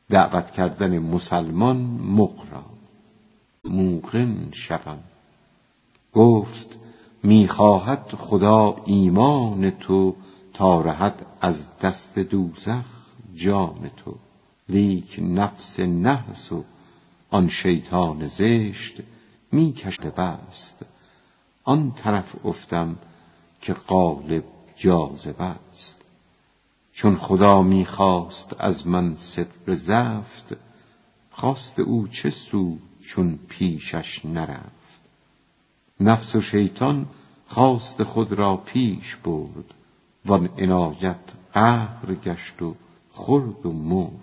دعوت کردن مسلمان مغرا موقن شوم. گفت میخواهد خدا ایمان تو تا رهد از دست دوزخ جان تو. لیک نفس نحس و آن شیطان زشت میکشته بست. آن طرف افتم که غالب جاذبه است. چون خدا میخواست از من صدق زفت، خواست او چه سود چون پیشش نرفت. نفس و شیطان خواست خود را پیش برد، وان عنایت قهر گشت و خورد و مرد.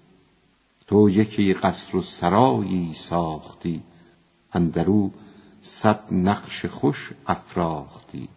تو یکی قصر و سرایی ساختی، اندرو 100 نقش خوش افراختی.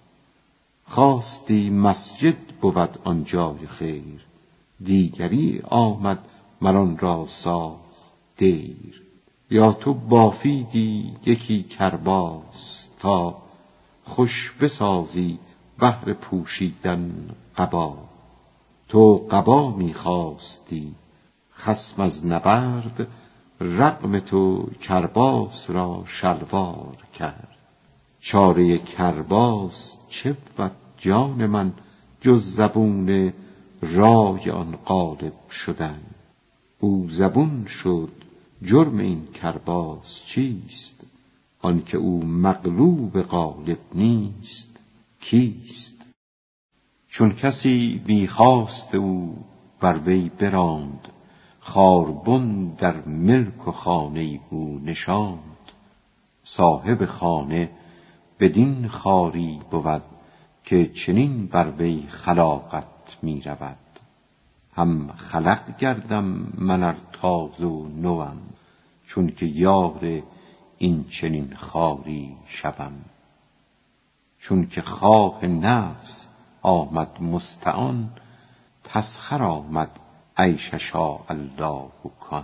خواستی مسجد بود آن جای خیر، دیگری آمد مر آن را ساخت دیر. یا تو بافیدی یکی کرباس، تا خوش بسازی بهر پوشیدن قبا. تو قبا میخواستی خصم از نبرد، رغم تو کرباس را شلوار کرد. چاره کرباس چه بود جان من، جز زبون رای آن غالب شدن. او زبون شد جرم این کرباس چیست؟ آن که او مغلوب غالب نیست کیست؟ چون کسی بی خواست او بر وی براند، خاربن در ملک و خانه او نشاند. صاحب خانه بدین خواری بود، که چنین بر وی خلاقت می رود. هم خلق گردم من ار تازه و نوم، چون که یار این چنین خواری شوم. چون که خواه نفس آمد مستعان، تسخر آمد عیش شاء الله کان.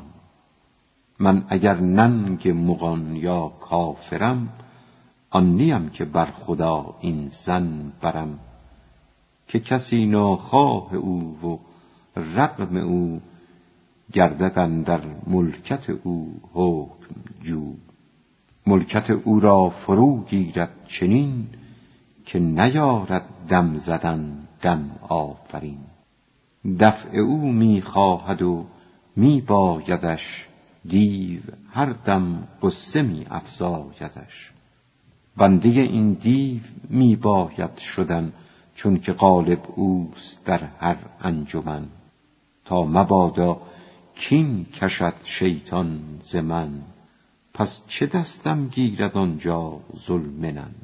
من اگر ننگ مغان یا کافرم، آن نیم که بر خدا این ظن برم. که کسی ناخواه او و رغم او، گردد اندر ملکت او حکم جو. ملکت او را فرو گیرد چنین، که نیارد دم زدن دم آفرین. دفع او میخواهد و میبایدش، دیو هر دم غصه می افزایدش. بنده این دیو میباید شدن، چون که غالب اوست در هر انجمن. تا مبادا کین کشد شیطان ز من، پس چه دستم گیرد آنجا ذوالمنن.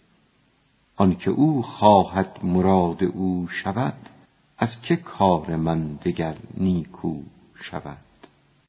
آن که او خواهد مراد او شود، از که کار من دگر نیکو شود.